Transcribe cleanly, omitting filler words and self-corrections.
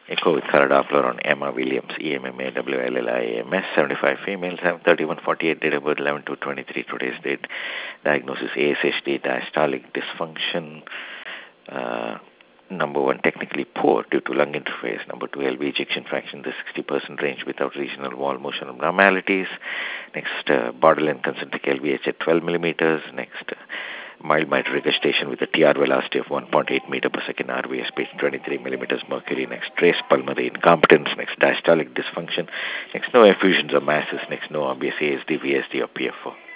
Echo with color Doppler on Emma Williams, EMMAWLLIAMS, 75 females, have 3148, date of birth 11 to 23, today's date. Diagnosis ASHD, diastolic dysfunction. Uh, Number one, technically poor due to lung interface. Number two, LV ejection fraction in the 60% range without regional wall motion abnormalities. Next, borderline concentric LVH at 12 millimeters. Next, mild mitral regurgitation with a TR velocity of 1.8 meter per second, RVS speed 23 millimeters mercury. Next, trace pulmonary incompetence. Next, diastolic dysfunction. Next, no effusions or masses. Next, no obvious ASD, VSD, or PFO.